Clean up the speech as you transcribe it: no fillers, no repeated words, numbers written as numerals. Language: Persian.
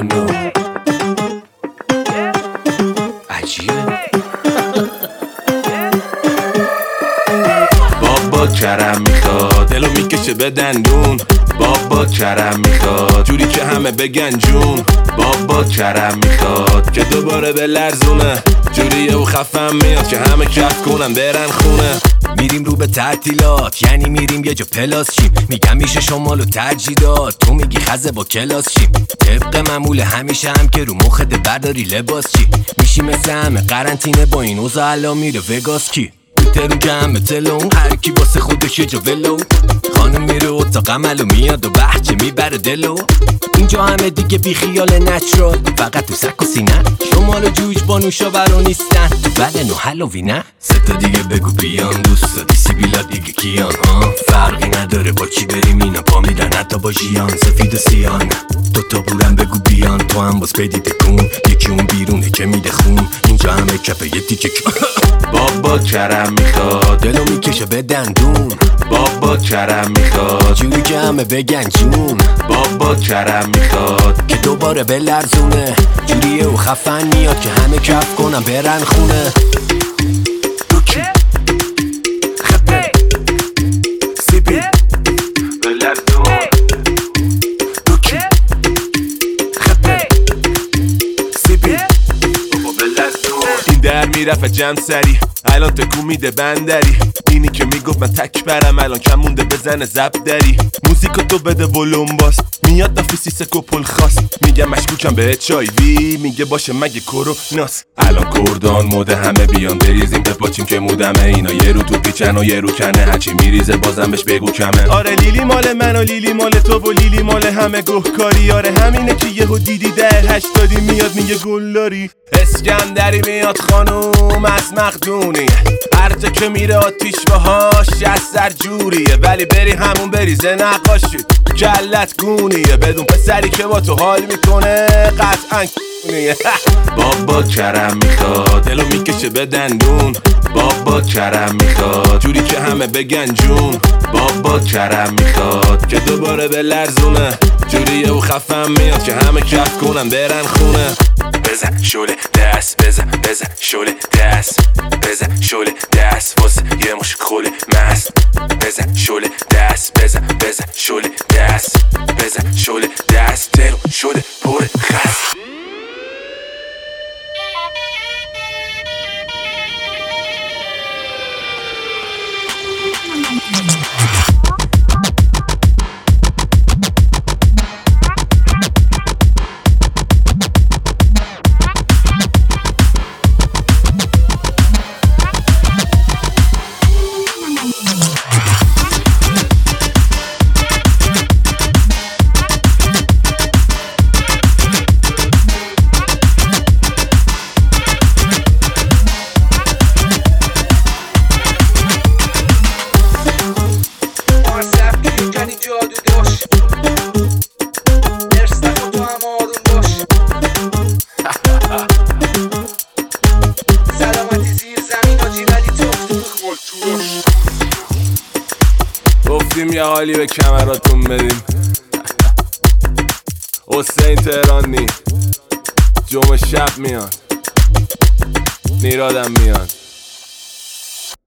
don't know. عجیبه. بابا کرم میخواد دلو میکشه به دندون. بابا کرم میخواد جوری که همه بگن جون. بابا کرم میخواد که دوباره به لرزونه، جوریه و خفم میاد که همه کف کنن برن خونه. میریم رو به تعطیلات، یعنی میریم یه جا پلاس شیم. میگم میشه شمال و ترجیدات، تو میگی خزه با کلاس شیم. طبق معمول همیشه هم که رو مخت برداری لباس چی میشی مثل همه قرنطینه با این اوضاع الان میره وگاس کی ترون جمع تلون هر کی واسه خودش یه جا ولو. خانم میره اتاق عمل و میاد و بحچه میبره دلو. اینجا همه دیگه بی خیال نچرال، فقط تو سک و سینه. شمال و جوج با نوشابرا نیستن، تو بدن و هالووی نه. سه تا دیگه بگو بیان دوستا دیسی بیلا دیگه کیان ها. فرقی نداره با کی بریم اینا پا میدن حتی با ژیان. سفید و سیان دوتا بورن بگو بیان، تو هم باز پیدی تکون. یکی اون بیرونه که میده خون، اینجا همه کپه یه تیکه. بابا کرم میخواد دلو میکشه به دندون. بابا کرم میخواد جوری که همه بگن جون. بابا کرم میخواد که دوباره به لرزونه، جوریه و خفن میاد که همه کف کنن برن خونه. دوکی خپه سیپی به لرزون. دوکی خپه سیپی بابا به لرزون. این در میرفت جمع سری، الان تکون میده بندری. اینی که میگفت من تک برم الان کم مونده بزنه زب دری. موزیکو تو بده ولوم باس، میاد نافیسی سکوپل خاص. میگم مشکوکم به HIV، میگه باشه مگه کروناس. الان کردان موده همه بیان بریزیم بپاچیم که مودمه. اینا یه رو تو پیچن و یه رو کنه، هرچی میریزه بازم بهش بگو کمه. آره لیلی مال من و لیلی مال تو و لیلی مال همه گهکاری. آره همینه که یهو دیدی 10-80 میاد میگه گلاری. اسکندری میاد خانوم از مقدونی، هر جا که میره آتیش باهاش از سر جوریه. ولی بری همون بریزه نقاشی کلت گونیه، بدون پسری که با تو حال میکنه قطعا کونیه. بابا کرم میخواد دلو میکشه به دندون. بابا کرم میخواد جوری که همه بگن جون. بابا کرم میخواد که دوباره به لرزونه، جوریه و خفم میاد که همه کف کنن برن خونه. بزن شوله دست، بزن شوله دست، بزن شوله دست واسه یه مش خوله مست. بزن شوله دست، بزن شوله دست، بزن شوله دست. دلو شده پر خست. گفتیم یه حالی به کمراتون بدیم. حسین تهرانی جمعه شب میاد، نیرادم میاد.